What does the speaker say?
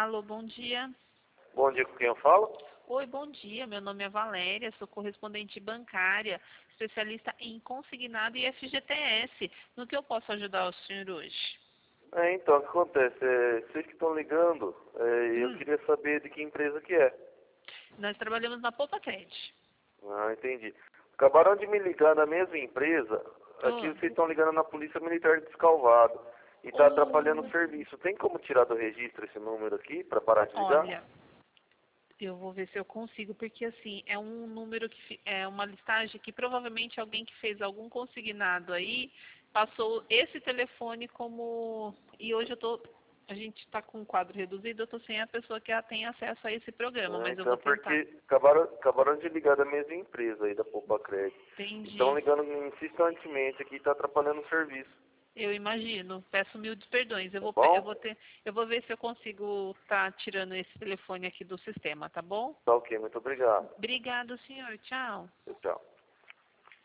Alô, bom dia. Bom dia, com quem eu falo? Oi, bom dia. Meu nome é Valéria, sou correspondente bancária, especialista em consignado e FGTS. No que eu posso ajudar o senhor hoje? Então, o que acontece? Vocês que estão ligando, eu queria saber de que empresa que é. Nós trabalhamos na Poupa Cred. Entendi. Acabaram de me ligar na mesma empresa, aqui Oh, vocês estão ligando na Polícia Militar de Descalvado. E está atrapalhando o oh, serviço. Tem como tirar do registro esse número aqui para parar de ligar? olha, eu vou ver se eu consigo, porque assim, é um número é uma listagem que provavelmente alguém que fez algum consignado aí passou esse telefone como. E hoje a gente está com um quadro reduzido, eu estou sem a pessoa que tem acesso a esse programa, mas eu vou Então, tentar. porque acabaram de ligar da mesma empresa aí, da Poupa Cred. Estão Entendi. ligando insistentemente aqui e está atrapalhando o serviço. Eu imagino. Peço humildes perdões. Tá bom? Eu vou ver se eu consigo estar tirando esse telefone aqui do sistema, tá bom? Tá ok, muito obrigado. Obrigado, senhor. Tchau. Tchau.